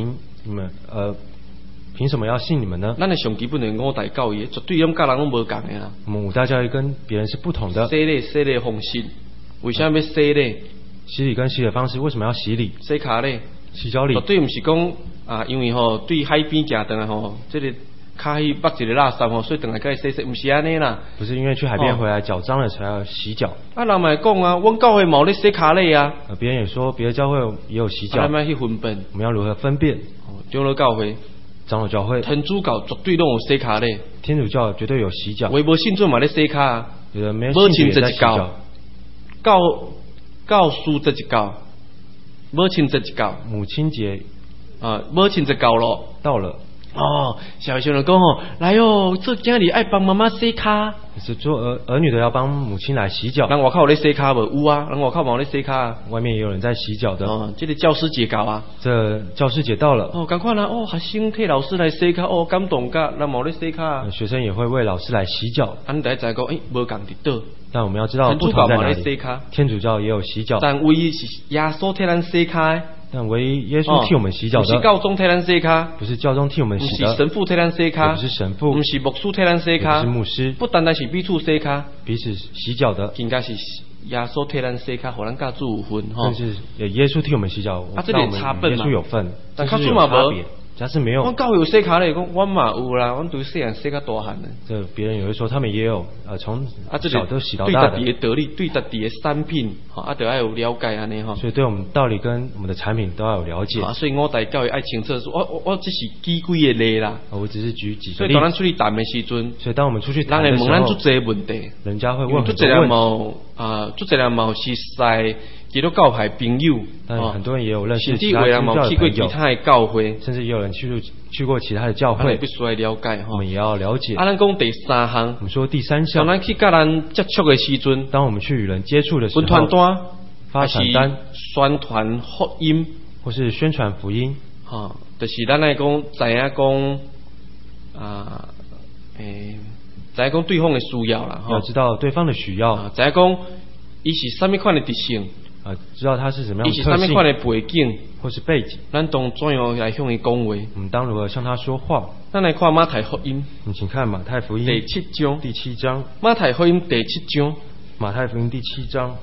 憑什麼要信你們呢？ 咱的上基本的五大教義，絕對跟人攏無共的啦。 我們五大教義跟別人是不同的。 洗禮方式，為啥要洗禮？ 洗禮跟洗的方式，為什麼要洗禮？ 洗腳禮， 洗腳禮。 絕對唔是講因為對海邊行轉來這個腳去捌一個垃圾所以轉來該洗，唔是安尼啦。 不是因為去海邊回來腳髒了才要洗腳。 人咪講啊，阮教會冇咧洗腳禮啊。 別人也說，別的教會也有洗腳。 咱要去分辨， 我們要如何分辨？ 長老教會。 長老教會，天主教絕對攏有洗腳咧。 天主教絕對有洗腳。 為無信主嘛咧洗腳， 有人沒有信主也在洗腳。 教師這一教，母親這一教。 母親節母親節到了。 到了。 哦，小学生讲吼，来哦，做囝儿爱帮妈妈洗骹。 是做儿女的要帮母亲来洗脚。 人外口有咧洗骹无？有啊，人外口有咧洗骹。 外面也有人在洗脚的。 哦，这个教师节到啊。 这教师节到了。 哦，赶快啦！哦，学生替老师来洗骹，哦，感动噶，人冇咧洗骹。 学生也会为老师来洗脚。 咱第一知讲，无共伫倒。 但我们要知道不同在哪里。天主教也有洗脚。 但唯一是耶稣替咱洗骹。 但唯一耶稣替我们洗脚的， 不是教宗替咱洗骹， 不是教宗替我们洗的， 不是神父替咱洗骹， 不是神父， 不是牧师替咱洗骹， 不是牧师， 不单单是彼此洗骹， 彼此洗脚的， 更加是耶稣替咱洗骹，互咱甲主有份吼。但是耶稣替我们洗脚， 这里差分嘛， 耶稣有份， 但较主嘛无。 假使没有， 我教会有洗骹咧，讲我嘛有啦，我对细汉洗较大汉咧。 这别人也会说他们也有，从小都洗到大的。 对家己的道理，对家己的产品，都要有了解安尼吼。 所以对我们道理跟我们的产品都要有了解。 所以我大教育爱清楚说，我只是举几个例啦。 我只是举几个例子。 所以当咱出去谈的时阵， 所以当我们出去谈的时候，人会问咱足侪问题， 人家会问很多问题。 足侪人嘛是在基督教派朋友， 但很多人也有认识其他基督教的朋友，去过其他的教会， 甚至也有人去过其他的教会， 必须来了解我们也要了解。 咱讲第三项， 我们说第三项， 当咱去甲人接触的时阵， 当我们去与人接触的时候， 传单、 发传单、 宣传福音， 或是宣传福音， 就是咱来讲，知影讲知影讲对方的需要啦， 要知道对方的需要， 知影讲伊是什么款的特性。 知道他是什么样的特性， 伊是什么款的背景或是背景， 咱当怎样来向伊讲话？ 我们当如何向他说话？ 咱来看马太福音， 你请看马太福音第7章， 第7章。 马太福音第7章， 马太福音第7章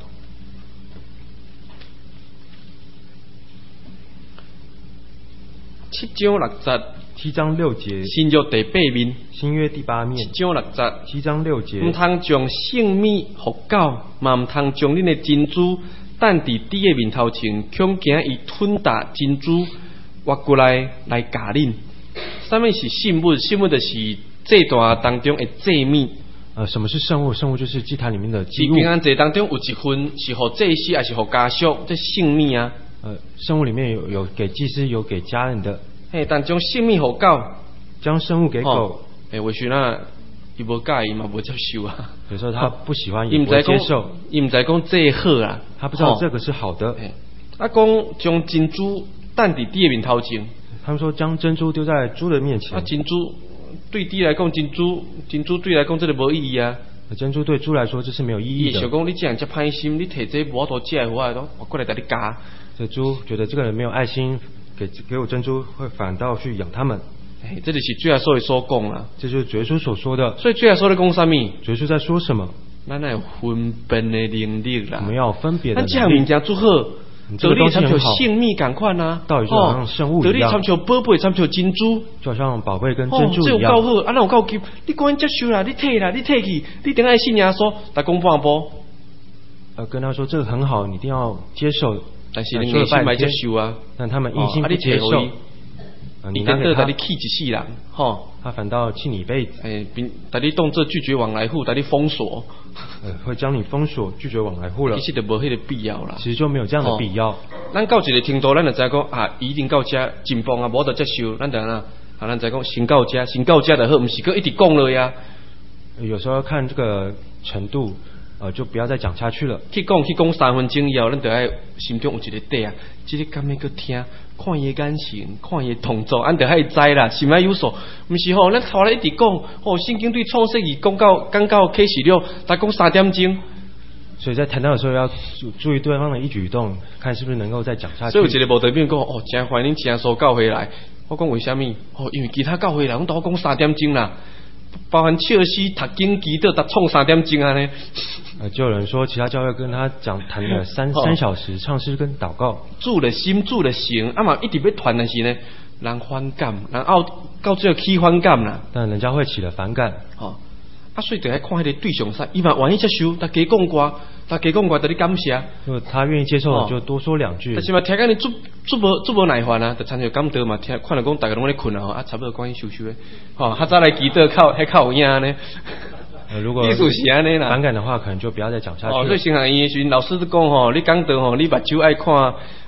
，7章6节 ，7章6节， 新约第8面， 新约第8面 ，7章6节 ，7章6节， 唔通将性命互狗，嘛唔通将恁的珍珠等伫猪的面头前，恐惊伊吞达珍珠，挖过来咬恁。什么是圣物？圣物就是祭坛当中的祭物。 什么是圣物？圣物就是祭坛里面的祭物。 平安节当中有一份是互祭司，还是互家属？这圣物啊。 圣物里面有给祭司，有给家人的。 但将性命互狗， 将生物给狗， 为什么伊无介意嘛，无接受啊？ 有时候他不喜欢，也不会接受， 伊唔知讲这好啊， 他不知道这个是好的。 讲将珍珠等伫猪的面头前， 他们说将珍珠丢在猪的面前。 珍珠对猪来讲，珍珠对来讲，这个无意义啊。 珍珠对猪来说这是没有意义的。 想讲你这样这歹心，你摕这无多食的话，我过来带你夹。 这猪觉得这个人没有爱心，给我珍珠，会反倒去养他们。 这里是主耶稣所讲啦， 这就是主耶稣所说的。 所以主耶稣在讲什么？ 主耶稣在说什么？ 咱要有分辨的能力啦。 我们要分别的能力。 咱这样物件做好， 这个东西很好。 性命赶快啊！ 道理就好像生物一样。 道理参像宝贝，参像珍珠， 就好像宝贝跟珍珠一样。 这有够好，哪有够急？你赶紧接受啦，你摕啦，你摕去，你等下信耶稣，来讲半步。 跟他说这个很好，你一定要接受。 但是你内心没接受啊， 但他们一心不接受。 你跟着你气一世人， 他反倒气你一辈子。 带你动这拒绝往来户，带你封锁， 会将你封锁，拒绝往来户了。 其实就无迄个必要啦。 其实就没有这样的必要。 咱到一个程度，咱就知讲一定到这进步啊，无得接受，咱就咱知讲先到这就好，唔是佮一直讲了呀。 有时候要看这个程度。就不要再讲下去了。 去讲3分钟以后，咱就爱心中有一个底啊，这个敢要去听，看伊眼神，看伊动作，咱就爱知啦，心爱有数。唔是吼，咱头来一直讲，圣经对创世纪讲到启示录，才讲3点钟。 所以在谈到的时候要注意对方的一举一动，看是不是能够再讲下去。 所以有一个无代表讲，真欢迎真所教会来。我讲为什么？因为其他教会来，阮都讲3点钟啦。包含切尔西、读经、祈祷，达创3点钟啊呢。 就有人说，其他教会跟他谈了3小时，唱诗跟祷告， 主了心，主了行，嘛一直要传的是呢，人反感，人到最后起反感啦。 但人家会起了反感。 所以就爱看迄个对象啥，伊嘛愿意接受，他加讲话，得你感谢。 如果他愿意接受，就多说2句。 但是嘛，听讲你做无耐烦啊，就参照感得嘛，听看了讲大家拢咧困啊，差不多关于收的，较早来祈祷靠有影呢。 如果反感的话，可能就不要再讲下去了。 所以新学院老师都讲你讲到你目睭爱看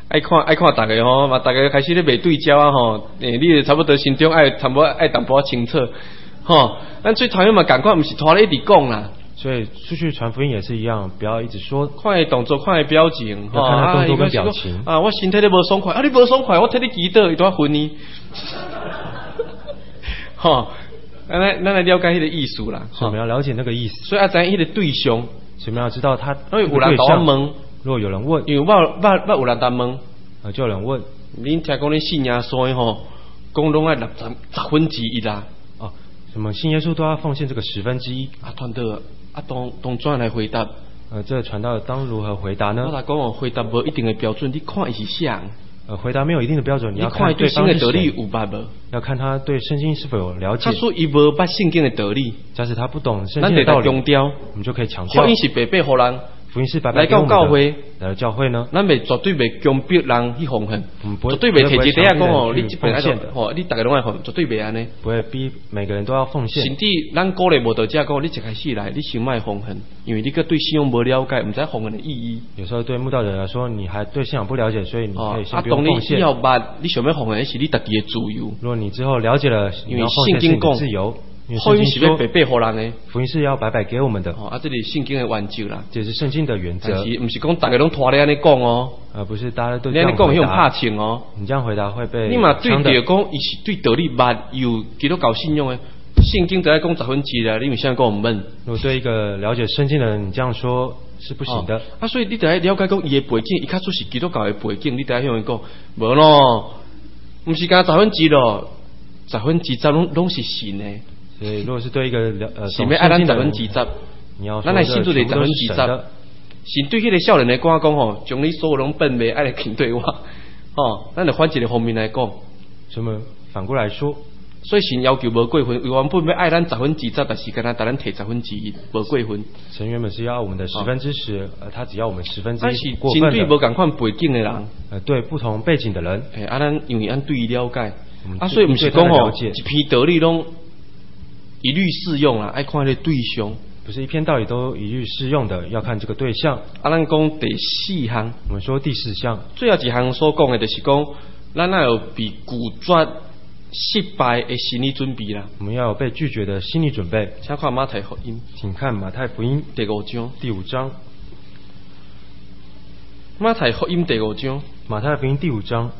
爱看大家吼，嘛大家开始咧卖对焦啊吼，你差不多心中爱差不多爱淡薄清楚，吼，咱最讨厌嘛，赶快不是拖咧一直讲啦。 所以出去传福音也是一样，不要一直说。 看的动作，看的表情， 要看他动作跟表情。 啊，我身体咧无爽快，啊，你无爽快，我替你祈祷，伊都要分你。吼，咱来了解迄个意思啦。 我们要了解那个意思。 所以咱迄个对象， 我们要知道他因为有人甲我问， 如果有人问， 因为我有人答问， 就有人问， 恁听讲恁信耶稣的吼，讲拢爱1/10啦。 哦，什么信耶稣都要奉献这个1/10。 啊，团队啊，当怎来回答？ 这个传道当如何回答呢？ 我来讲哦，回答无一定的标准，你看伊是啥？ 回答没有一定的标准，你要看对圣经的道理有捌无？ 要看他对圣经是否有了解。 他说伊无捌圣经的道理， 假使他不懂圣经的道理，我们就可以强调。 福音是白白互人。 福音是白白给我们的。来教会呢？ 咱绝对袂强迫人去奉献，绝对袂摕一底下讲哦，你这边爱哦，你大家拢爱奉，绝对袂安尼。 不会逼每个人都要奉献。 甚至咱鼓励无到这讲，你一开始来，你先莫奉献，因为你个对信仰无了解，唔知奉献的意义。 有时候对慕道者来说，你还对信仰不了解，所以你可以先不用奉献。 你要捌，你想要奉献是你家己的自由。 如果你之后了解了， 因为圣经讲自由。 福音是要白白互人的， 福音是要白白给我们的。 这里圣经的原则啦， 这是圣经的原则。 不是讲大家拢拖咧安尼讲哦， 不是大家都这样回答。 你安尼讲怕情哦， 你这样回答会被。 你嘛对着讲，伊是对道理捌有基督教信仰的，圣经在讲1/10啦，你为啥讲唔问？ 如果对一个了解圣经的人，你这样说是不行的。 所以你得了解讲伊的背景，伊较出是基督教的背景，你得向伊讲，无咯，唔是讲1/10咯，1/10拢是神的。 所以，如果是对一个是要爱咱1/10， 你要咱来信主得1/10。神对迄个少年来讲吼，将你所有拢变卖，爱来肯对我，咱就反一个方面来讲。 什么？反过来说， 所以神要求无过分，原本要爱咱1/10，但是跟他咱摕1/1，无过分。 神原本是要我们的10%，他只要我们10%。 但是针对无共款背景的人， 对不同背景的人， 咱因为咱对伊了解，所以不是讲吼一篇道理拢一律适用啦，爱看迄个对象。 不是一篇道理都一律适用的，要看这个对象。 咱讲第4项， 我们说第4项， 最后一项所讲的就是讲，咱要有被拒绝失败的心理准备啦。 我们要有被拒绝的心理准备。 请看马太福音， 请看马太福音第5章。 第5章。 马太福音第5章。 马太福音第5章。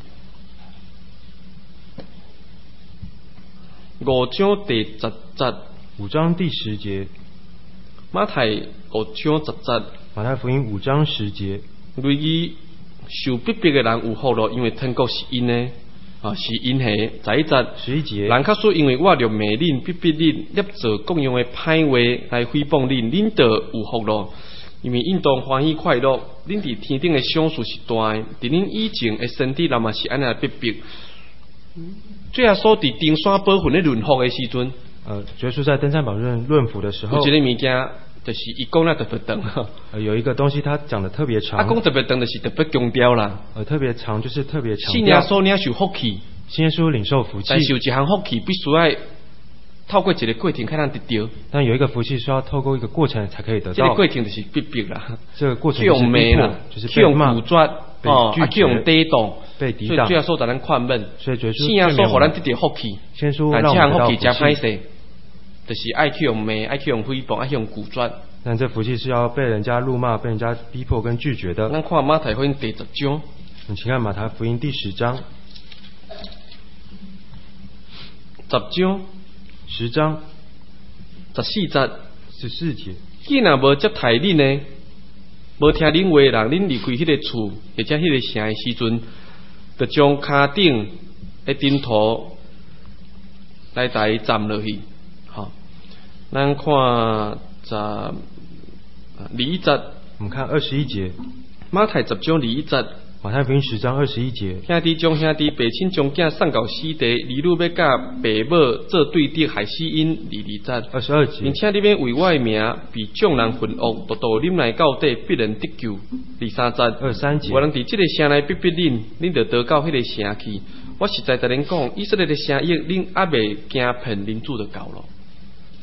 5章第10节。 5章第10节。 马太5章10节。 马太福音5章10节。 由于受逼迫的人有福了，因为天国是因的，是因的。11节。人较说，因为我着骂恁、逼迫恁，捏造各样的歹话来诽谤恁，恁着有福了，因为因当欢喜快乐。恁伫天顶的赏赐是大的，伫恁以前的身体，那么是安尼逼迫。最后所伫登山宝训的论福的时阵。 耶稣在登山宝训论福的时候， 有一个物件，就是伊讲了特别长。 有一个东西他讲的特别长。 讲特别长就是特别强调啦。 特别长就是特别强调。 信耶稣领受福气， 信耶稣领受福气。 但是有一项福气必须要透过一个过程才能得到。 但有一个福气需要透过一个过程才可以得到。 这个过程就是逼迫啦。 这个过程就是逼迫，就是被骂、拒绝、去用抵挡。 被抵挡， 所以最后说咱看问， 所以信仰说，互咱得到福气， 但这项福气真歹势，就是爱去用骂，爱去用诽谤，爱去用拒绝。 但这福气是要被人家辱骂、被人家逼迫跟拒绝的。 咱看马太福音第10章， 你请看马太福音第10章，10章 14节 ，14节。 既然无接待恁呢，无听恁话的人，恁离开迄个厝或者迄个城的时阵，就将骹顶的钉头来带站落去。好，咱看21节， 我们看21节。 马太10章21节。 马太福音10章21节。 兄弟将兄弟，爸亲将囝送到死地，儿女要甲爸母做对敌，害死因。22节。 22节。 并且你要为我的名被众人混恶，直到恁来到底，必然得救。23节。 23节。 有人伫这个城内逼迫恁，恁就逃到迄个城去。我实在甲恁讲，以色列的城邑，恁还未惊骗，恁主就到了。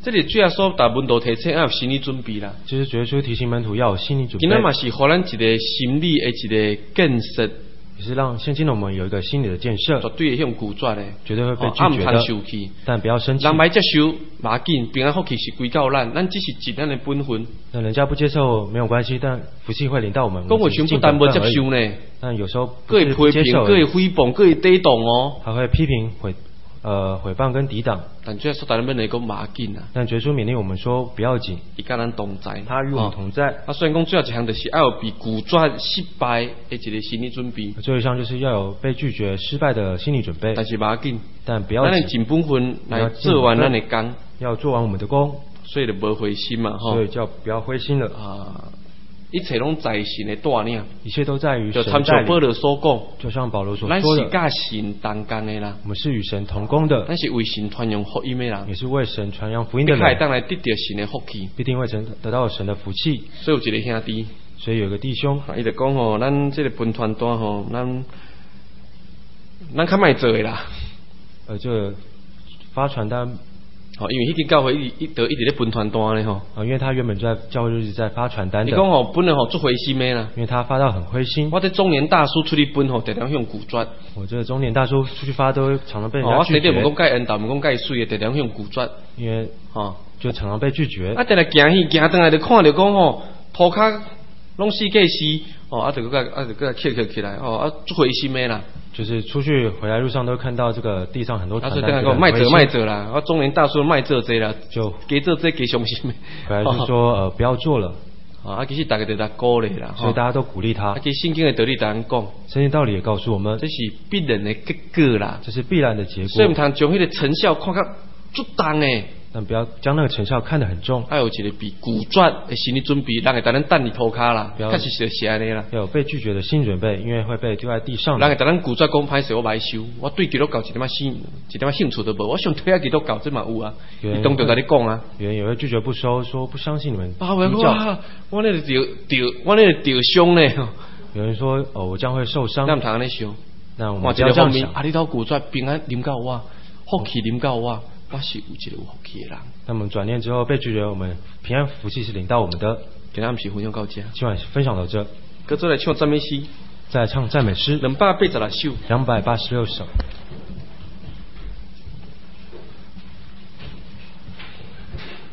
这里主要说大门徒提醒要有心理准备啦。 其实主耶稣提醒门徒要有心理准备。 今天嘛是互咱一个心理的一个建设， 也是让现今的我们有一个心理的建设。 绝对会向拒绝的， 绝对会被拒绝的。 受气， 但不要生气。 人歹接受，马紧平安福气是归到咱只是尽咱的本分。 那人家不接受没有关系，但福气会临到我们。 讲话全部但不接受呢， 但有时候各会批评，各会诽谤，各会抵挡哦， 还会批评毁谤跟抵挡。 但主要说咱们来讲马紧啊。 但耶稣勉励我们说不要紧， 伊跟咱同在， 他与我们同在。 虽然讲最后一项就是要有被拒绝失败的一个心理准备。 最后一项就是要有被拒绝失败的心理准备。 但是马紧， 但不要紧， 咱尽本分来做完咱的工， 要做完我们的工， 所以就无灰心嘛， 所以就不要灰心了啊。一切拢在神的带领， 一切都在于神带领。 就参照保罗所讲， 就像保罗所说的， 咱是甲神同工的啦， 我们是与神同工的， 但是为神传扬福音的人， 也是为神传扬福音的人， 必当来得到神的福气， 必定会得到神的福气。 所以有一个兄弟， 所以有个弟兄， 伊就讲吼，咱这个分传单吼，咱较卖做的啦， 就发传单。 因为迄间教会一直咧分传单咧吼， 因为他原本就在教会日子在发传单的。 你讲吼，本来吼做灰心的啦， 因为他发到很灰心。 我这中年大叔出去分吼，常常向拒绝。 我这个中年大叔出去发都常常被人家拒绝。 我谁都唔讲介恩，但唔讲介水的，常常向拒绝。 因为就常常被拒绝。 常来行去行转来就看到讲吼，涂骹拢四界是就个起来做灰心的啦。 就是出去回来路上都看到这个地上很多传单， 卖者啦，我中年大叔卖者这啦，就给这给伤心的。 回来就说不要做了。 其实大家都在鼓励啦， 所以大家都鼓励他。 其实圣经的道理当然讲， 圣经道理也告诉我们， 这是必然的结果啦， 这是必然的结果。 所以唔通将迄个成效看较足重诶。 但不要将那个成效看得很重， 还有一个被拒绝的心理准备，人会等咱等你涂骹啦，确实是安尼啦。 要有被拒绝的心理准备，因为会被丢在地上。 人会等咱拒绝讲歹势，我歹收，我对基督教一点兴趣都无，我想推下基督教这嘛有啊，伊当着甲你讲啊。 有人也会拒绝不收，说不相信你们。 我那个掉伤呢。 有人说我将会受伤。 那唔通安尼想， 那我们不要这样想。 你都拒绝平安临到我，福气临到我。我是有一个有福气的人。 那么转念之后被拒绝，我们平安福气是领到我们的。 今天不是分享到这， 今晚分享到这。 搁再来唱赞美诗， 再来唱赞美诗 286首。 286首。